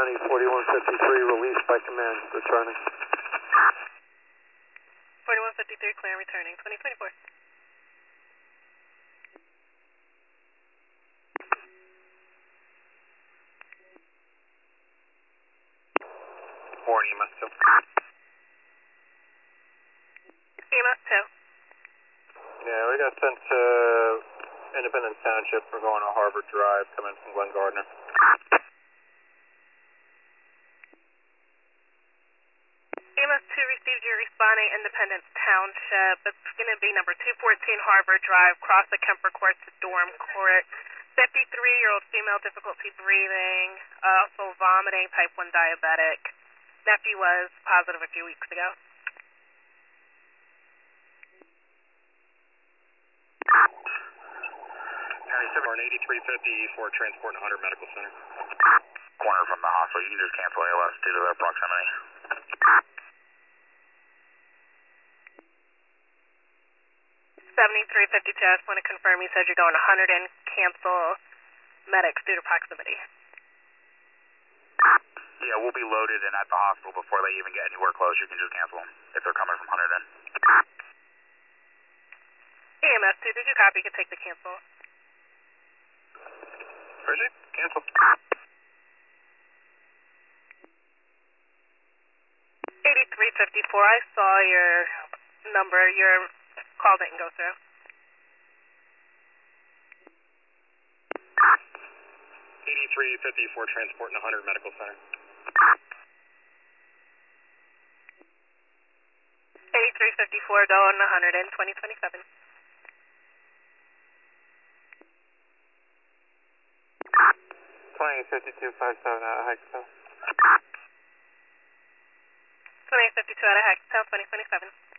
County, 4153, released by command, returning. 4153, clear, returning, 2024. Morning, EMS 2. EMS 2. Yeah, we got sent to Independence Township. We're going to Harbor Drive, coming from Glen Gardner. EMS 2 received your responding Independence Township. It's going to be number 214 Harbor Drive, cross the Kemper Court to Dorm Court. 53-year-old female, difficulty breathing, also vomiting, type 1 diabetic. Nephew was positive a few weeks ago. County 7 on 8350 for transport to Hunter Medical Center. Corner from the hospital. You can just cancel ALS due to their proximity. 7352, I just want to confirm you said you're going to 100 and cancel medics due to proximity. Yeah, we'll be loaded and at the hospital before they even get anywhere close. You can just cancel them if they're coming from 100 in. EMS 2, did you copy? You can take the cancel. Appreciate it. Cancel. 8354, I saw your number. Your call didn't go through. 8354 transport to Hunter Medical Center. 8354, going 100 in 2027. 285257 out of Hextel. 2852 out of Hextel, 2027.